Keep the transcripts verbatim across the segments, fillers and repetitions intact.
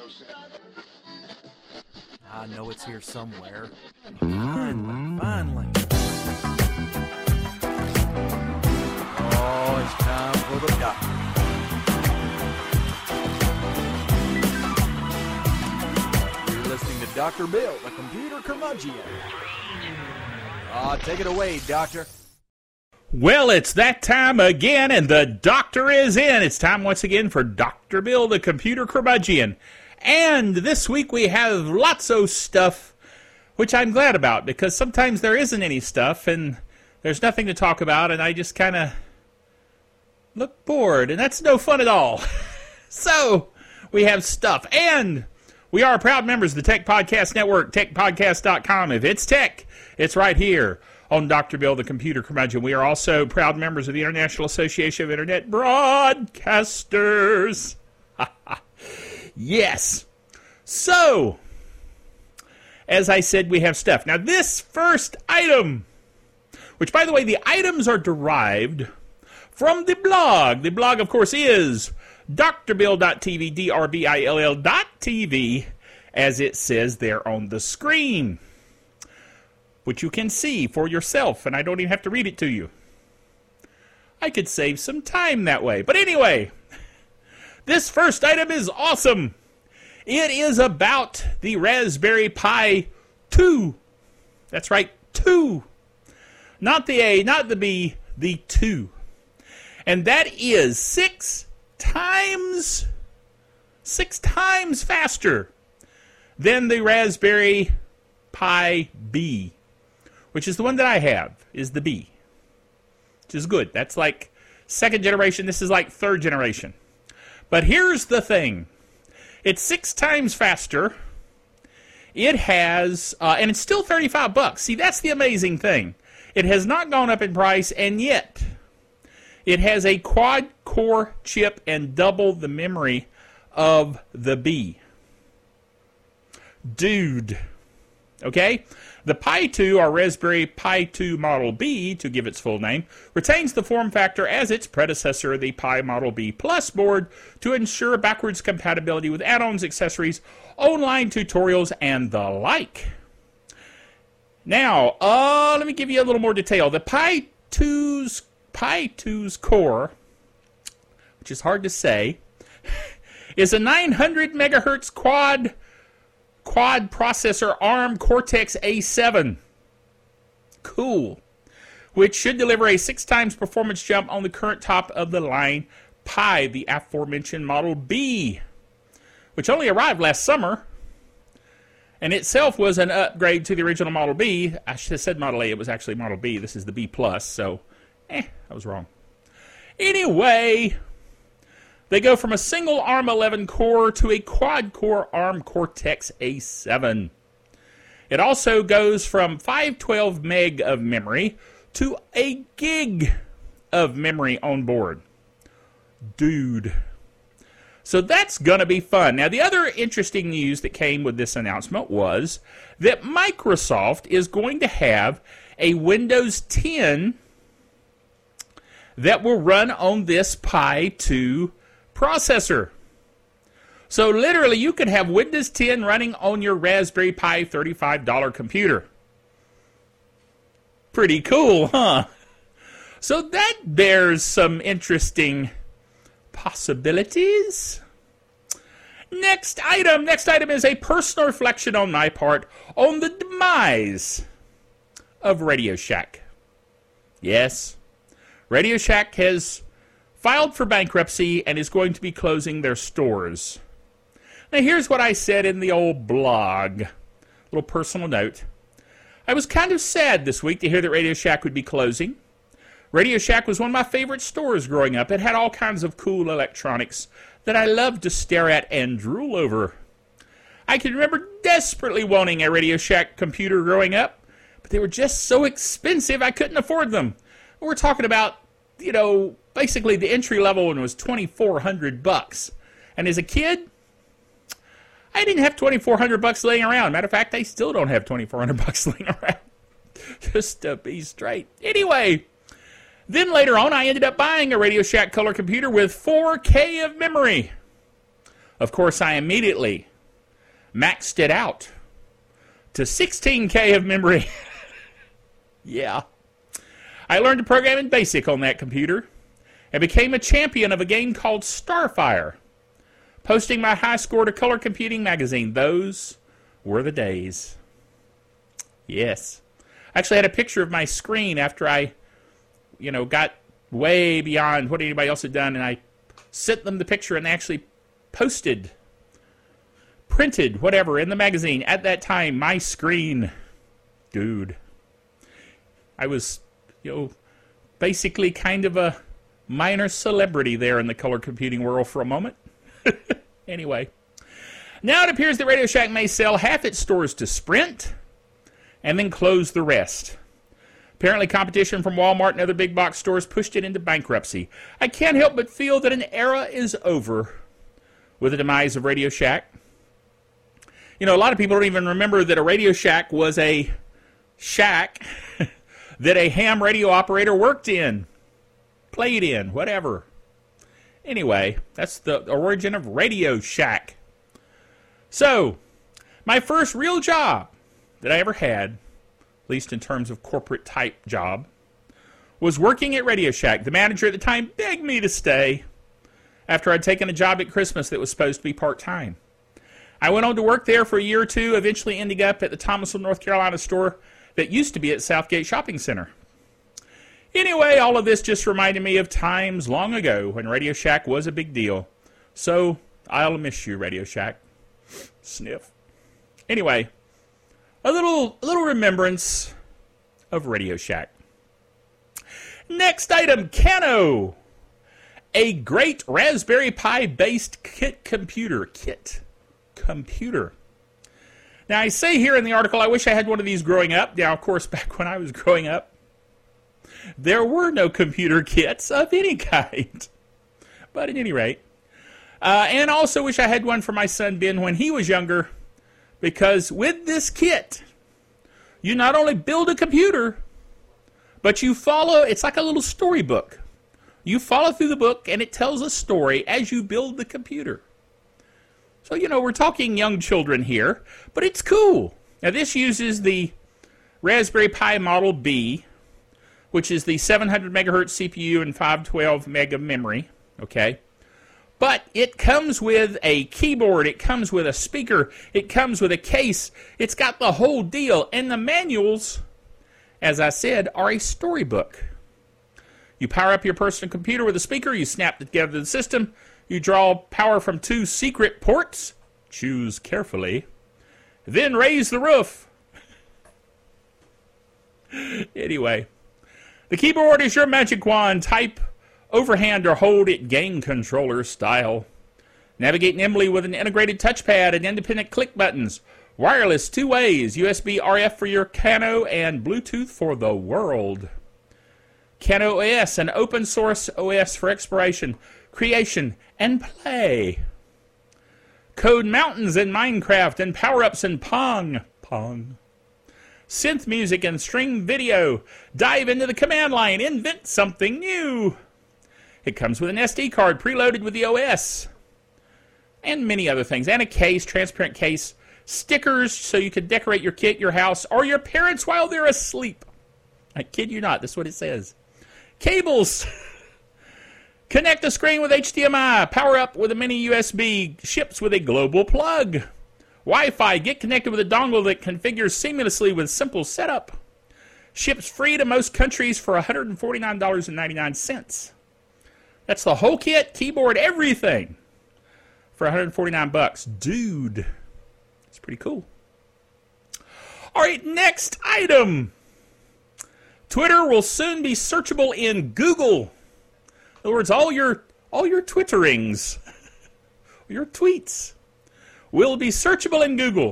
I know it's here somewhere. Finally, finally. Oh, it's time for the doctor. You're listening to Doctor Bill, the computer curmudgeon. Ah, take it away, Doctor. Well, it's that time again, and the doctor is in. It's time once again for Doctor Bill, the computer curmudgeon. And this week we have lots of stuff, which I'm glad about, because sometimes there isn't any stuff, and there's nothing to talk about, and I just kind of look bored, and that's no fun at all. So, we have stuff, and we are proud members of the Tech Podcast Network, tech podcast dot com. If it's tech, it's right here on Doctor Bill, the computer curmudgeon. We are also proud members of the International Association of Internet Broadcasters. Yes. So, as I said, we have stuff. Now, this first item, which, by the way, the items are derived from the blog. The blog, of course, is d r bill dot t v, D R B I L L dot T V, as it says there on the screen, which you can see for yourself, and I don't even have to read it to you. I could save some time that way. But anyway, this first item is awesome. It is about the Raspberry Pi two. That's right, two. Not the A, not the B, the two. And that is six times, six times faster than the Raspberry Pi B, which is the one that I have, is the B, which is good. That's like second generation. This is like third generation. But here's the thing. It's six times faster. It has, uh, and it's still thirty-five bucks. See, that's the amazing thing. It has not gone up in price, and yet it has a quad-core chip and double the memory of the B. Dude. Okay? The Pi two, or Raspberry Pi two Model B, to give its full name, retains the form factor as its predecessor, the Pi Model B Plus board, to ensure backwards compatibility with add-ons, accessories, online tutorials, and the like. Now, uh, let me give you a little more detail. The Pi two's, Pi two's core, which is hard to say, is a nine hundred megahertz quad quad processor ARM Cortex A seven. Cool. Which should deliver a six times performance jump on the current top-of-the-line Pi, the aforementioned Model B, which only arrived last summer, and itself was an upgrade to the original Model B. I should have said Model A. It was actually Model B. This is the B Plus, so, eh, I was wrong. Anyway, they go from a single ARM eleven core to a quad-core ARM Cortex A seven. It also goes from five hundred twelve meg of memory to a gig of memory on board. Dude. So that's going to be fun. Now, the other interesting news that came with this announcement was that Microsoft is going to have a Windows ten that will run on this Pi two processor. So literally you could have Windows ten running on your Raspberry Pi thirty-five dollar computer. Pretty cool, huh? So that bears some interesting possibilities. Next item. Next item is a personal reflection on my part on the demise of Radio Shack. Yes, Radio Shack has filed for bankruptcy and is going to be closing their stores. Now, here's what I said in the old blog. Little personal note. I was kind of sad this week to hear that Radio Shack would be closing. Radio Shack was one of my favorite stores growing up. It had all kinds of cool electronics that I loved to stare at and drool over. I can remember desperately wanting a Radio Shack computer growing up, but they were just so expensive I couldn't afford them. We're talking about, you know, basically the entry level one was twenty-four hundred bucks. And as a kid, I didn't have twenty-four hundred bucks laying around. Matter of fact, I still don't have twenty-four hundred bucks laying around. Just to be straight. Anyway, then later on, I ended up buying a Radio Shack color computer with four K of memory. Of course, I immediately maxed it out to sixteen K of memory. Yeah. I learned to program in BASIC on that computer and became a champion of a game called Starfire, posting my high score to Color Computing magazine. Those were the days. Yes. I actually had a picture of my screen after I, you know, got way beyond what anybody else had done, and I sent them the picture and they actually posted, printed, whatever, in the magazine. At that time, my screen, dude, I was, you know, basically kind of a minor celebrity there in the color computing world for a moment. Anyway, now it appears that Radio Shack may sell half its stores to Sprint and then close the rest. Apparently, competition from Walmart and other big box stores pushed it into bankruptcy. I can't help but feel that an era is over with the demise of Radio Shack. You know, a lot of people don't even remember that a Radio Shack was a shack that a ham radio operator worked in, played in, whatever. Anyway, that's the origin of Radio Shack. So, my first real job that I ever had, at least in terms of corporate type job, was working at Radio Shack. The manager at the time begged me to stay after I'd taken a job at Christmas that was supposed to be part-time. I went on to work there for a year or two, eventually ending up at the Thomasville, North Carolina store that used to be at Southgate Shopping Center. Anyway, all of this just reminded me of times long ago when Radio Shack was a big deal. So, I'll miss you, Radio Shack. Sniff. Anyway, a little, a little remembrance of Radio Shack. Next item, Kano. A great Raspberry Pi-based kit computer. Kit computer. Now, I say here in the article, I wish I had one of these growing up. Now, of course, back when I was growing up, there were no computer kits of any kind. But at any rate. Uh, and also wish I had one for my son Ben when he was younger. Because with this kit, you not only build a computer, but you follow, it's like a little storybook. You follow through the book and it tells a story as you build the computer. So, you know, we're talking young children here, but it's cool. Now, this uses the Raspberry Pi Model B, which is the seven hundred megahertz C P U and five twelve meg of memory, okay? But it comes with a keyboard, it comes with a speaker, it comes with a case, it's got the whole deal. And the manuals, as I said, are a storybook. You power up your personal computer with a speaker, you snap together the system, you draw power from two secret ports, choose carefully, then raise the roof. Anyway, the keyboard is your magic wand. Type, overhand, or hold it game controller style. Navigate nimbly with an integrated touchpad and independent click buttons. Wireless two ways, U S B R F for your Kano and Bluetooth for the world. Kano O S, an open source O S for exploration, creation, and play. Code mountains in Minecraft and power-ups in Pong. Pong. Synth music and stream video. Dive into the command line. Invent something new. It comes with an S D card preloaded with the O S. And many other things. And a case, transparent case. Stickers so you can decorate your kit, your house, or your parents while they're asleep. I kid you not. That's what it says. Cables. Connect the screen with H D M I. Power up with a mini U S B. Ships with a global plug. Wi-Fi. Get connected with a dongle that configures seamlessly with simple setup. Ships free to most countries for one hundred forty-nine dollars and ninety-nine cents. That's the whole kit, keyboard, everything for one hundred forty-nine bucks. Dude, it's pretty cool. All right, next item. Twitter will soon be searchable in Google. In other words, all your all your Twitterings, your tweets, will be searchable in Google.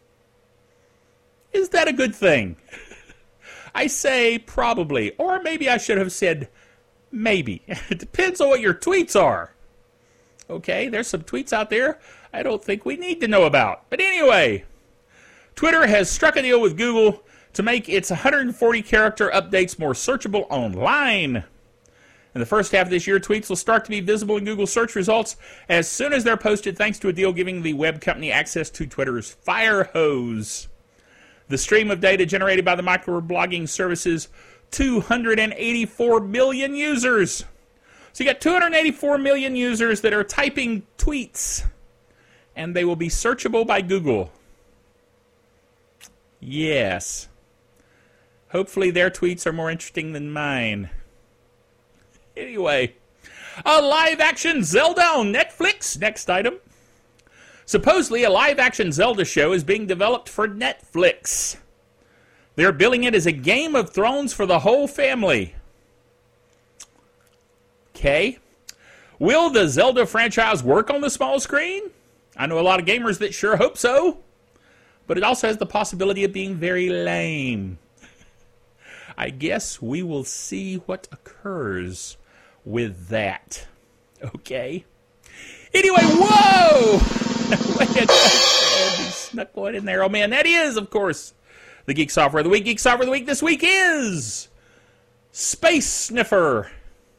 Is that a good thing? I say probably, or maybe I should have said maybe. It depends on what your tweets are. Okay, there's some tweets out there I don't think we need to know about. But anyway, Twitter has struck a deal with Google to make its one hundred forty character updates more searchable online. In the first half of this year, tweets will start to be visible in Google search results as soon as they're posted, thanks to a deal giving the web company access to Twitter's Firehose. The stream of data generated by the microblogging services, two hundred eighty-four million users. So you got two hundred eighty-four million users that are typing tweets, and they will be searchable by Google. Yes. Hopefully their tweets are more interesting than mine. Anyway, a live-action Zelda on Netflix. Next item. Supposedly, a live-action Zelda show is being developed for Netflix. They're billing it as a Game of Thrones for the whole family. Okay. Will the Zelda franchise work on the small screen? I know a lot of gamers that sure hope so. But it also has the possibility of being very lame. I guess we will see what occurs with that. Okay. Anyway, whoa! Wait a minute. He snuck one in there. Oh, man, that is, of course, the Geek Software of the Week. Geek Software of the Week this week is Space Sniffer.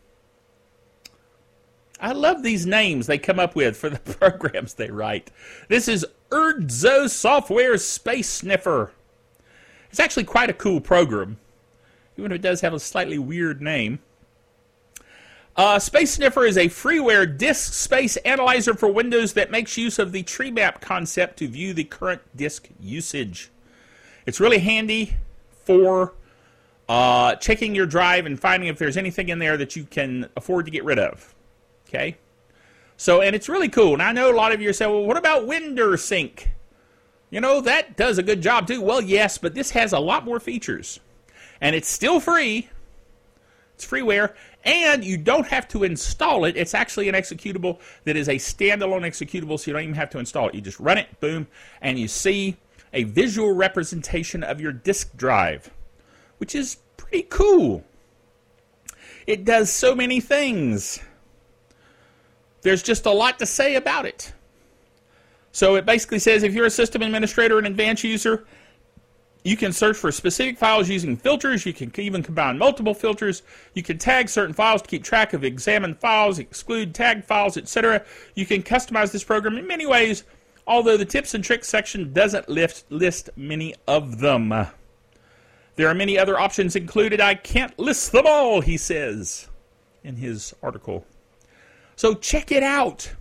I love these names they come up with for the programs they write. This is Urdzo Software Space Sniffer. It's actually quite a cool program, even if it does have a slightly weird name. Uh, Space Sniffer is a freeware disk space analyzer for Windows that makes use of the tree map concept to view the current disk usage. It's really handy for uh, checking your drive and finding if there's anything in there that you can afford to get rid of. Okay? So, and it's really cool. And I know a lot of you are saying, well, what about WinderSync? You know, that does a good job too. Well, yes, but this has a lot more features. And it's still free. It's freeware. And you don't have to install it. It's actually an executable that is a standalone executable, so you don't even have to install it. You just run it, boom, and you see a visual representation of your disk drive, which is pretty cool. It does so many things. There's just a lot to say about it. So it basically says if you're a system administrator or an advanced user, you can search for specific files using filters. You can even combine multiple filters. You can tag certain files to keep track of examined files, exclude tagged files, et cetera. You can customize this program in many ways, although the tips and tricks section doesn't list, list many of them. There are many other options included. I can't list them all, he says in his article. So check it out.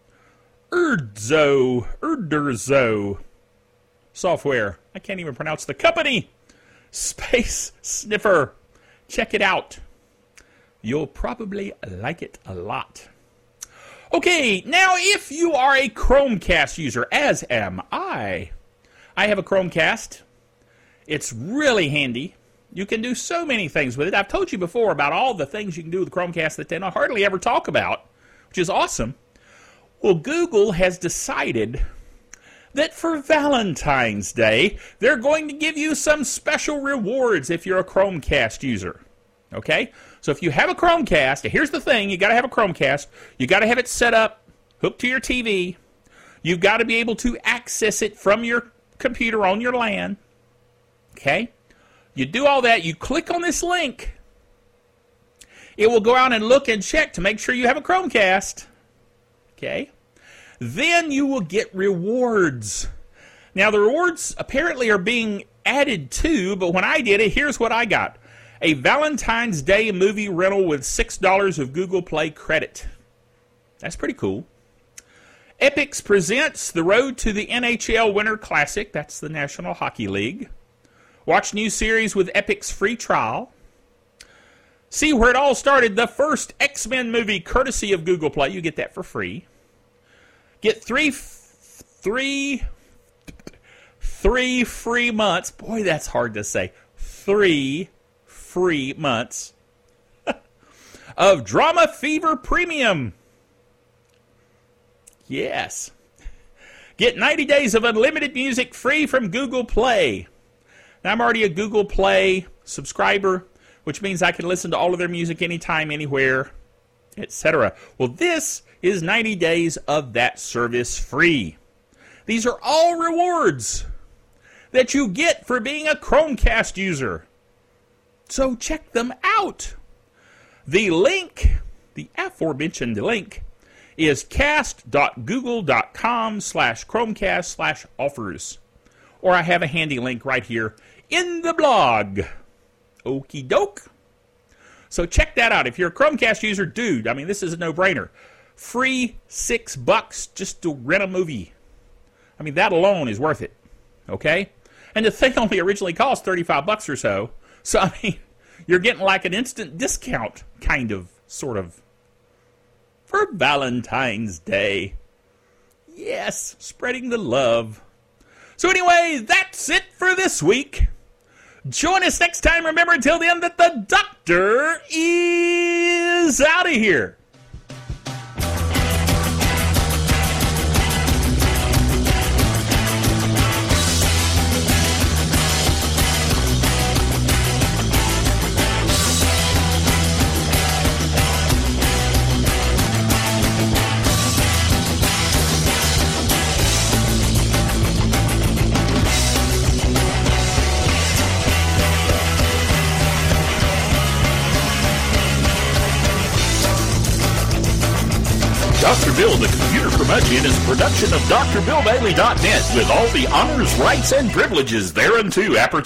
Urdzo, Urdzo Software. I can't even pronounce the company. Space Sniffer. Check it out. You'll probably like it a lot. Okay, now if you are a Chromecast user, as am I, I have a Chromecast. It's really handy. You can do so many things with it. I've told you before about all the things you can do with the Chromecast that they don't hardly ever talk about, which is awesome. Well, Google has decided that for Valentine's Day, they're going to give you some special rewards if you're a Chromecast user. Okay? So if you have a Chromecast, here's the thing, you got to have a Chromecast. You got to have it set up, hooked to your T V. You've got to be able to access it from your computer on your LAN. Okay? You do all that, you click on this link. It will go out and look and check to make sure you have a Chromecast. Okay? Then you will get rewards. Now, the rewards apparently are being added to, but when I did it, here's what I got. A Valentine's Day movie rental with six dollars of Google Play credit. That's pretty cool. Epix presents The Road to the N H L Winter Classic. That's the National Hockey League. Watch new series with Epix free trial. See where it all started, the first X-Men movie courtesy of Google Play. You get that for free. Get three, three, three free months. Boy, that's hard to say. Three free months of Drama Fever Premium. Yes. Get ninety days of unlimited music free from Google Play. Now, I'm already a Google Play subscriber, which means I can listen to all of their music anytime, anywhere, et cetera. Well, this is ninety days of that service free. These are all rewards that you get for being a Chromecast user. So check them out. The link, the aforementioned link, is cast.google.com slash Chromecast slash offers. Or I have a handy link right here in the blog. Okie doke. So check that out. If you're a Chromecast user, dude, I mean, this is a no-brainer. Free six bucks just to rent a movie. I mean, that alone is worth it. Okay? And the thing only originally cost thirty-five bucks or so. So, I mean, you're getting like an instant discount, kind of, sort of, for Valentine's Day. Yes, spreading the love. So anyway, that's it for this week. Join us next time. Remember, until then, that the doctor is out of here. Doctor Bill, the Computer Curmudgeon, is a production of D R Bill Bailey dot net with all the honors, rights, and privileges thereunto appertaining.